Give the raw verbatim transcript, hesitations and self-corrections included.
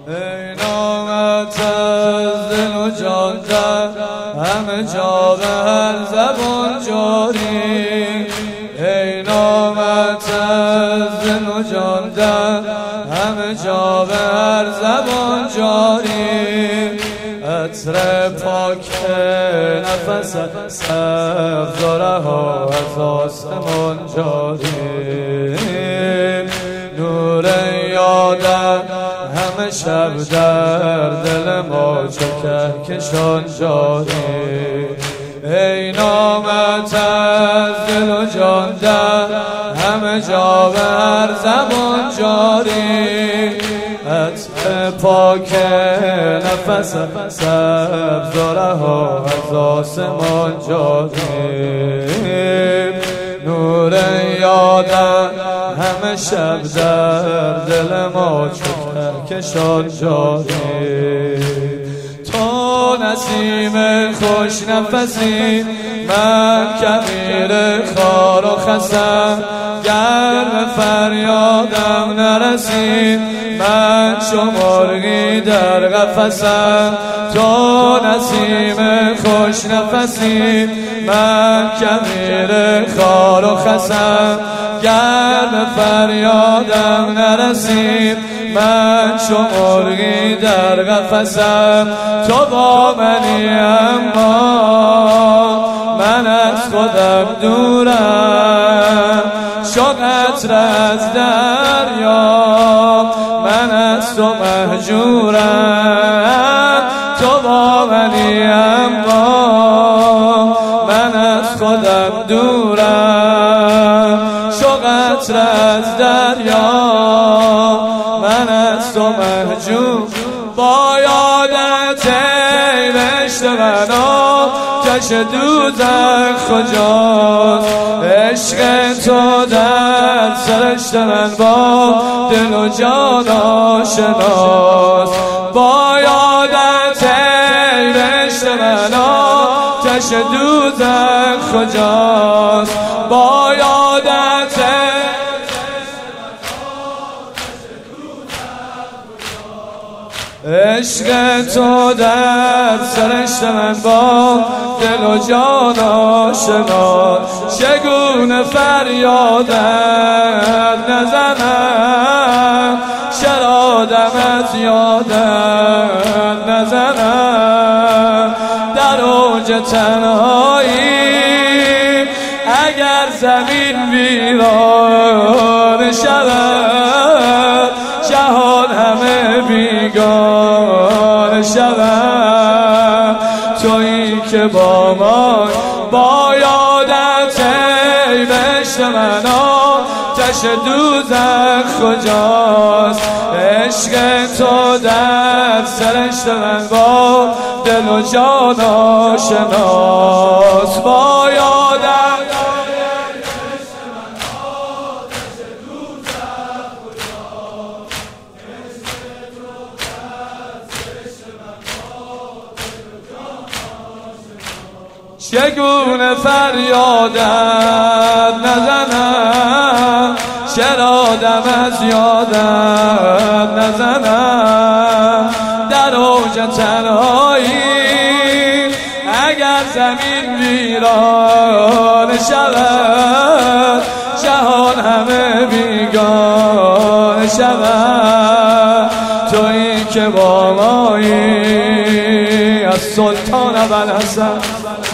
ای نامت از دل و جان در همه جا به هر زبان جاری. ای نامت از دل و جان در همه جا به هر زبان جاری. عطر پاک نفس سبز و رها از آسمان جاری. نور یادم همه شب در دل ما چو کهکشان جاری. ای نامت از دل و جان در همه جا به هر زبان جاری. عطر پاک نفس سبز و رها از آسمان جاری. نور یادم همه شب در دل ما چو کهکشان جاری. تو نسیم خوش نفسی، من کویر خار و خسم. گرم فریادم نرسید، من چو مرغی در قفسم. تو نسیم خوش نفسی، من کویر خار و خسم. گرم فریادم نرسید، من چو مرغی در قفسم. تو با منی اما من از خودم دورم. چو قطره از دریا من از تو مهجورم. تو با منی اما من از خودم دورم. چو قطره از دریا من از تو مهجور. با یادت ای بهشت من آتش دوزخ کجاست. عشق تو در سرشت من با دل و جان آشناست. با یادت ای بهشت من آتش دوزخ کجاست. با یادت عشق تو در سرشت من با دل و جان آشنا. چگونه فریادت نزنم، چرا دمت یادت نزنم. در اوج تنهایی اگر زمین ویران شود، جهان همه بیگانه شود. تویی که با ما با یادت ای بهشت من آتش دوزخ کجاست. عشق تو در سرشت من با دل و جان آشناست. با یادت چگونه فریادت نزنم، چرا دم از یادت نزنم. در اوج تنهایی اگر زمین ویران شود، جهان همه بیگانه شود. تویی که با مایی از سلطان ابوالحسن